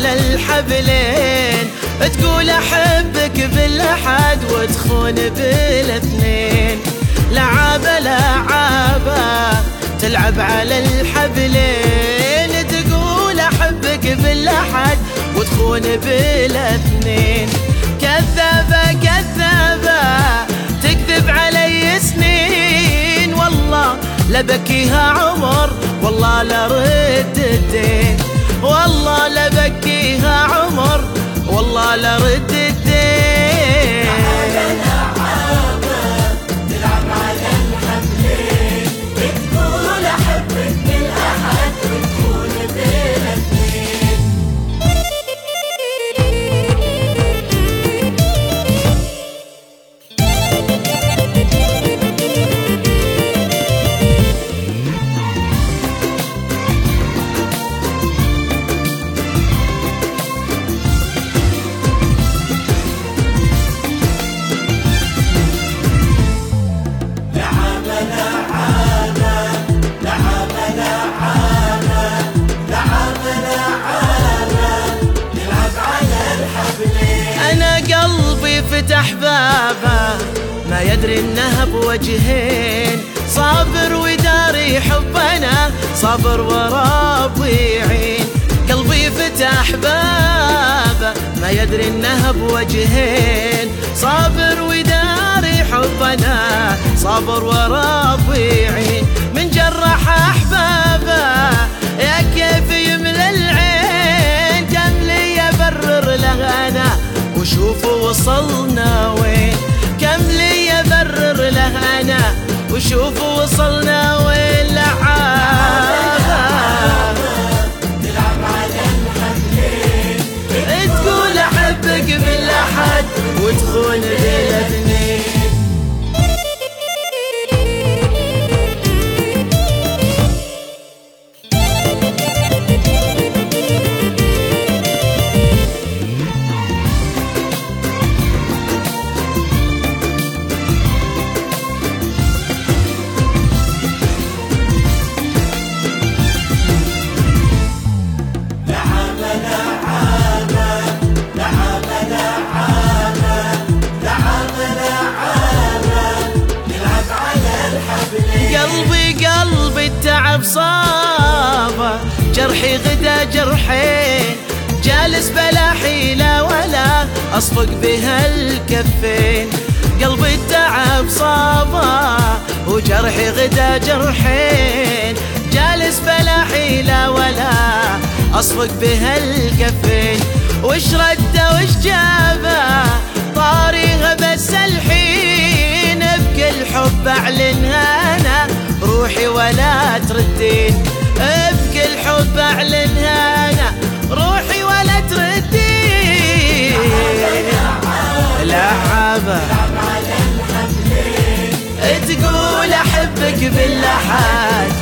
على الحبلين، تقول أحبك بالأحد وتخون بالاثنين. لعابة لعابة تلعب على الحبلين، تقول أحبك بالأحد وتخون بالاثنين. كذابة كذابة تكذب علي سنين، والله لا بكيها عمر والله لا رد الدين، والله لا بكيها عمر والله لا رد الدين. تلعب على الحبلين، بتقول أحبك بالأحد وتخون بالاثنين. قلبي فتح بابه ما يدري انها بوجهين، صابر وداري حبنا صابر وربي يعين. قلبي فتح بابه ما يدري انها بوجهين، صابر وداري حبنا صابر وربي يعين. من جرح احبابه يا كيف يملى العين، كم لي ابرر له انا وشوفوا وصلنا وين، كم لي ابرر له انا وشوفوا وصلنا وين. لعابة تلعب على الحبلين، تقول احبك بالاحد وتخون بالاثنين. قلبي التعب صابه، جرحي غدا جرحين، جالس بلا حيلة ولا أصفق بها الكفين. قلبي التعب صابه وجرحي غدا جرحين، جالس بلا حيلة ولا أصفق بها الكفين. وش رده وش جابه طاريها بس الحين، بكل حب أعلنها أنا روحي ولا تردين، بكل حب أعلنها أنا روحي ولا تردين. لعابة تقول أحبك بالأحد